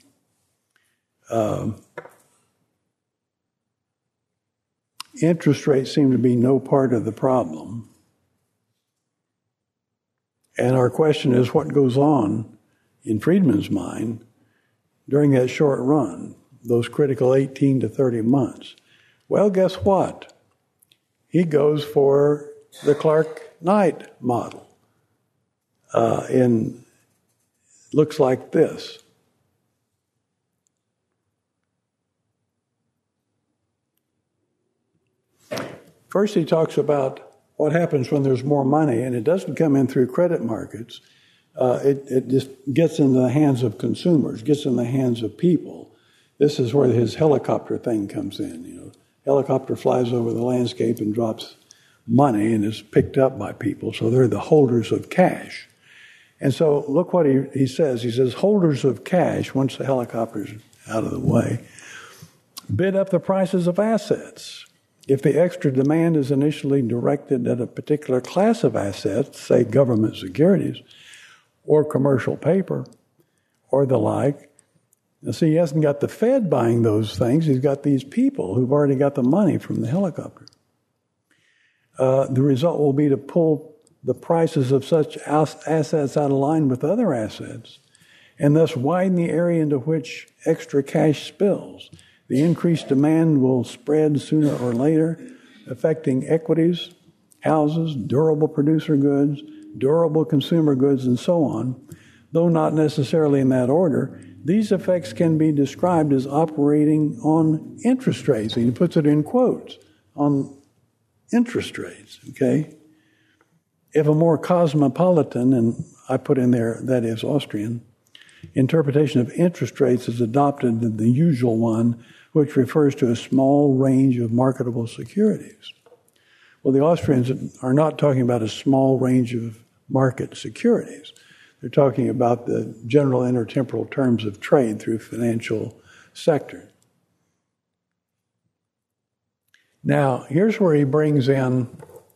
Interest rates seem to be no part of the problem. And our question is, what goes on in Friedman's mind during that short run, those critical 18 to 30 months? Well, guess what? He goes for the Clark-Knight model. Looks like this. First, he talks about what happens when there's more money, and it doesn't come in through credit markets. It just gets in the hands of consumers, gets in the hands of people. This is where his helicopter thing comes in. You know, helicopter flies over the landscape and drops money and is picked up by people, so they're the holders of cash. And so look what he says. He says, holders of cash, once the helicopter's out of the way, bid up the prices of assets. If the extra demand is initially directed at a particular class of assets, say government securities or commercial paper or the like, now see, he hasn't got the Fed buying those things. He's got these people who've already got the money from the helicopter. The result will be to pull the prices of such assets out of line with other assets and thus widen the area into which extra cash spills. The increased demand will spread sooner or later, affecting equities, houses, durable producer goods, durable consumer goods, and so on. Though not necessarily in that order, these effects can be described as operating on interest rates. And he puts it in quotes, on interest rates, okay? If a more cosmopolitan, and I put in there, that is Austrian, interpretation of interest rates is adopted than the usual one, which refers to a small range of marketable securities. Well, the Austrians are not talking about a small range of market securities. They're talking about the general intertemporal terms of trade through financial sector. Now, here's where he brings in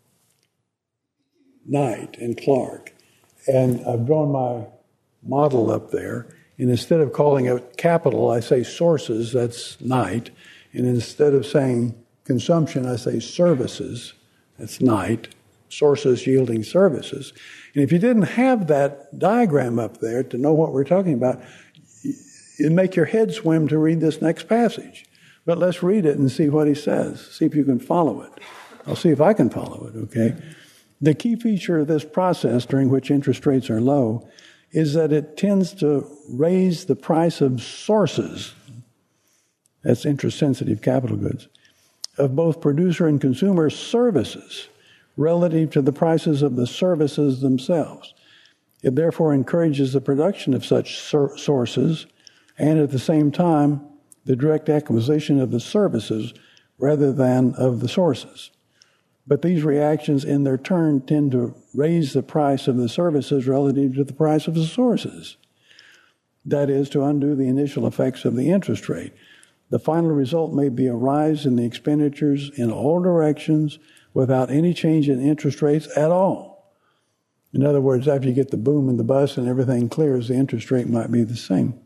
Knight and Clark. And I've drawn my model up there. And instead of calling it capital, I say sources, that's Knight. And instead of saying consumption, I say services, that's Knight, sources yielding services. And if you didn't have that diagram up there to know what we're talking about, it'd make your head swim to read this next passage. But let's read it and see what he says. See if you can follow it. I'll see if I can follow it, okay? The key feature of this process during which interest rates are low is that it tends to raise the price of sources, that's interest-sensitive capital goods, of both producer and consumer services relative to the prices of the services themselves. It therefore encourages the production of such sources and at the same time the direct acquisition of the services rather than of the sources. But these reactions, in their turn, tend to raise the price of the services relative to the price of the sources. That is, to undo the initial effects of the interest rate. The final result may be a rise in the expenditures in all directions without any change in interest rates at all. In other words, after you get the boom and the bust and everything clears, the interest rate might be the same.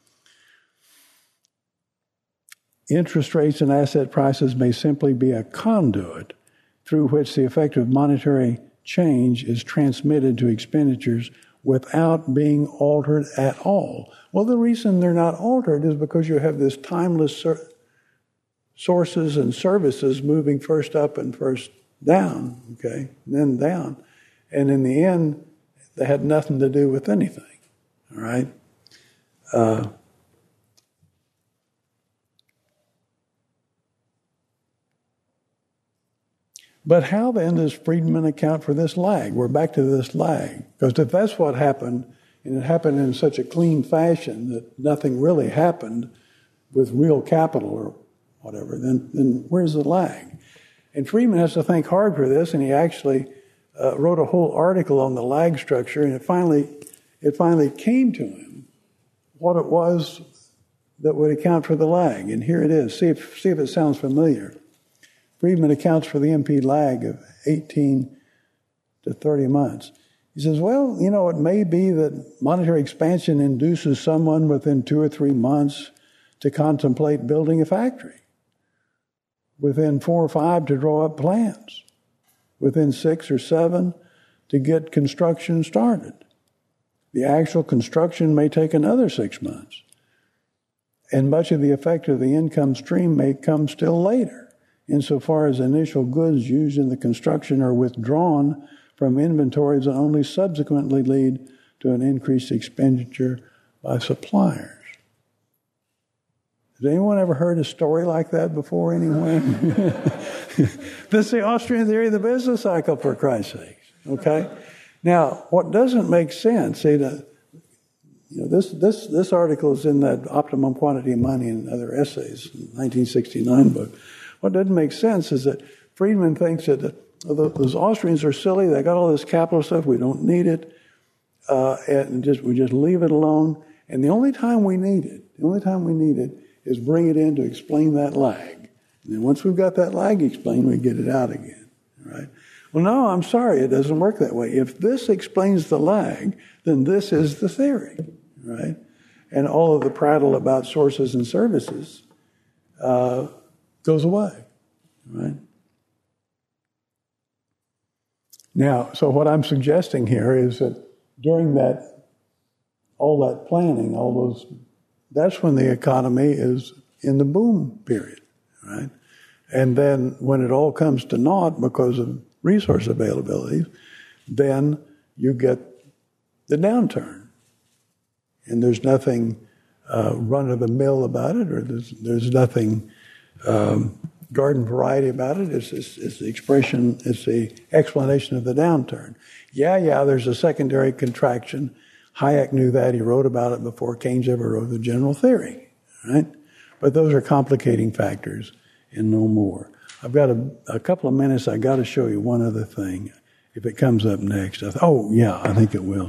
Interest rates and asset prices may simply be a conduit through which the effect of monetary change is transmitted to expenditures without being altered at all. Well, the reason they're not altered is because you have this timeless sources and services moving first up and first down, okay, and then down. And in the end, they had nothing to do with anything, all right? But how then does Friedman account for this lag? We're back to this lag. Because if that's what happened, and it happened in such a clean fashion that nothing really happened with real capital or whatever, then where's the lag? And Friedman has to think hard for this, and he actually wrote a whole article on the lag structure, and it finally came to him what it was that would account for the lag. And here it is. See if it sounds familiar. Friedman accounts for the MP lag of 18 to 30 months. He says, well, it may be that monetary expansion induces someone within 2 or 3 months to contemplate building a factory, within 4 or 5 to draw up plans, within 6 or 7 to get construction started. The actual construction may take another 6 months, and much of the effect of the income stream may come still later, insofar as initial goods used in the construction are withdrawn from inventories and only subsequently lead to an increased expenditure by suppliers. Has anyone ever heard a story like that before anyway? This is the Austrian theory of the business cycle, for Christ's sake. Okay? Now, what doesn't make sense, this article is in that Optimum Quantity of Money and Other Essays, 1969 book. What doesn't make sense is that Friedman thinks that those Austrians are silly. They got all this capital stuff. We don't need it, and we just leave it alone. And the only time we need it is bring it in to explain that lag. And then once we've got that lag explained, we get it out again. Right? Well, no, I'm sorry, it doesn't work that way. If this explains the lag, then this is the theory, right? And all of the prattle about sources and services goes away, right? Now, so what I'm suggesting here is that during all that planning, that's when the economy is in the boom period, right? And then when it all comes to naught because of resource availability, then you get the downturn. And there's nothing run-of-the-mill about it, or there's nothing garden variety about it. It's the expression, it's the explanation of the downturn. Yeah, there's a secondary contraction. Hayek knew that. He wrote about it before Keynes ever wrote the general theory, right? But those are complicating factors and no more. I've got a couple of minutes. I got to show you one other thing. If it comes up next, I think it will.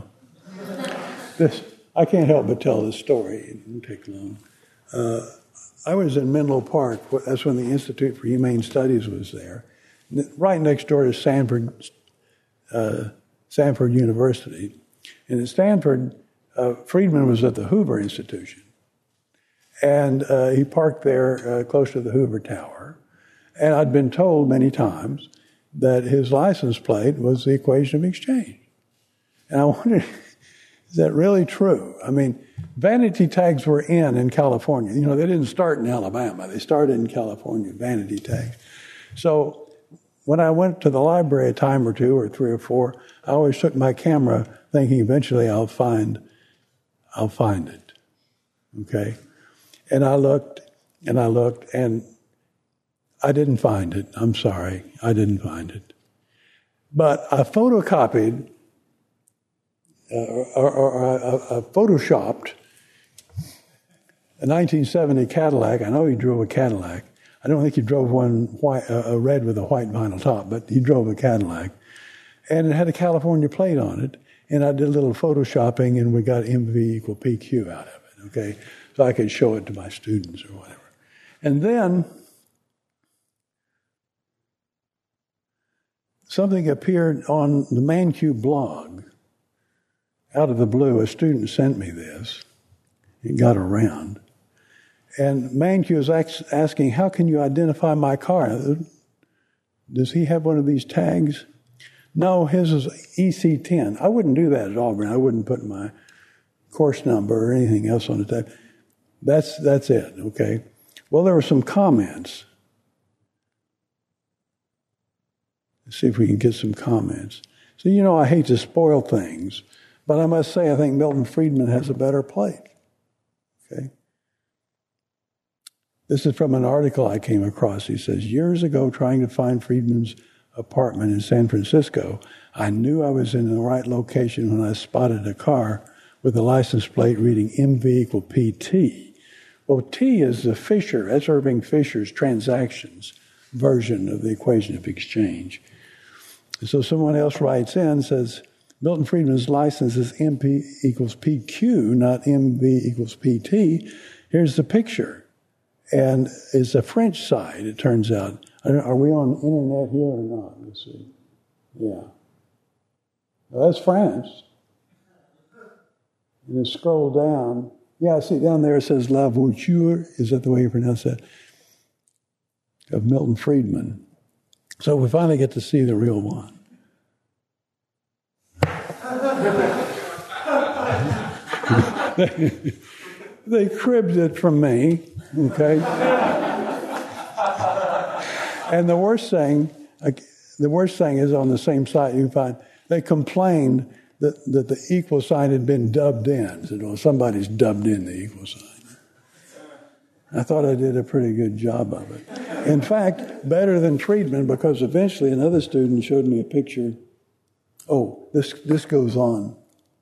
I can't help but tell this story. It won't take long. I was in Menlo Park. That's when the Institute for Humane Studies was there, right next door to Stanford University. And at Stanford, Friedman was at the Hoover Institution. And he parked there close to the Hoover Tower. And I'd been told many times that his license plate was the equation of exchange. And I wondered, is that really true? I mean, vanity tags were in California. They didn't start in Alabama. They started in California, vanity tags. So when I went to the library a time or two or 3 or 4, I always took my camera thinking eventually I'll find it. Okay? And I looked, and I didn't find it. I'm sorry. I didn't find it. But I photocopied I photoshopped a 1970 Cadillac. I know he drove a Cadillac. I don't think he drove one a red with a white vinyl top, but he drove a Cadillac. And it had a California plate on it. And I did a little photoshopping, and we got MV equal PQ out of it, okay? So I could show it to my students or whatever. And then something appeared on the ManQ blog. Out of the blue, a student sent me this. It got around. And ManQ is asking, how can you identify my car? Does he have one of these tags? No, his is EC10. I wouldn't do that at Auburn. I wouldn't put my course number or anything else on the tag. That's it, okay? Well, there were some comments. Let's see if we can get some comments. So, I hate to spoil things, but I must say I think Milton Friedman has a better plate, okay? This is from an article I came across. He says, years ago, trying to find Friedman's apartment in San Francisco, I knew I was in the right location when I spotted a car with a license plate reading MV equal PT. Well, T is the Fisher, that's Irving Fisher's transactions version of the equation of exchange. So someone else writes in, says, Milton Friedman's license is MP equals PQ, not MV equals PT. Here's the picture. And it's a French side, it turns out. Are we on internet here or not? Let's see. Yeah. Well, that's France. And then scroll down. Yeah, see, down there it says La Voiture. Is that the way you pronounce that? Of Milton Friedman. So we finally get to see the real one. They cribbed it from me, okay? And the worst thing is on the same site you find, they complained that the equal sign had been dubbed in. Said, well, somebody's dubbed in the equal sign. I thought I did a pretty good job of it. In fact, better than Friedman, because eventually another student showed me a picture. Oh, this goes on.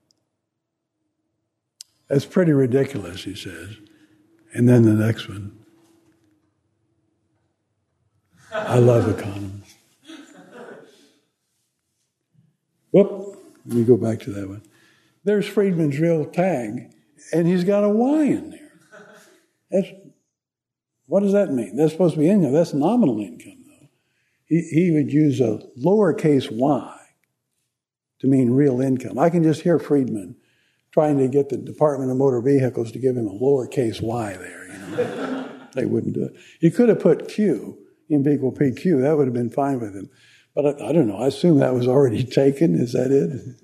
That's pretty ridiculous, he says. And then the next one. I love economists. Whoop, let me go back to that one. There's Friedman's real tag, and he's got a Y in there. What does that mean? That's supposed to be income. That's nominal income, though. He would use a lowercase y to mean real income. I can just hear Friedman trying to get the Department of Motor Vehicles to give him a lowercase y there. You know, they wouldn't do it. He could have put Q, MV equal PQ. That would have been fine with him. But I don't know. I assume that was already taken. Is that it?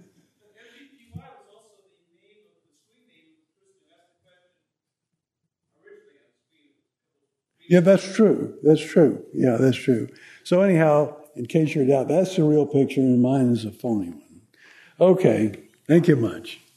Yeah, that's true. That's true. Yeah, that's true. So anyhow, in case you're in doubt, that's the real picture and mine is a phony one. Okay. Thank you much.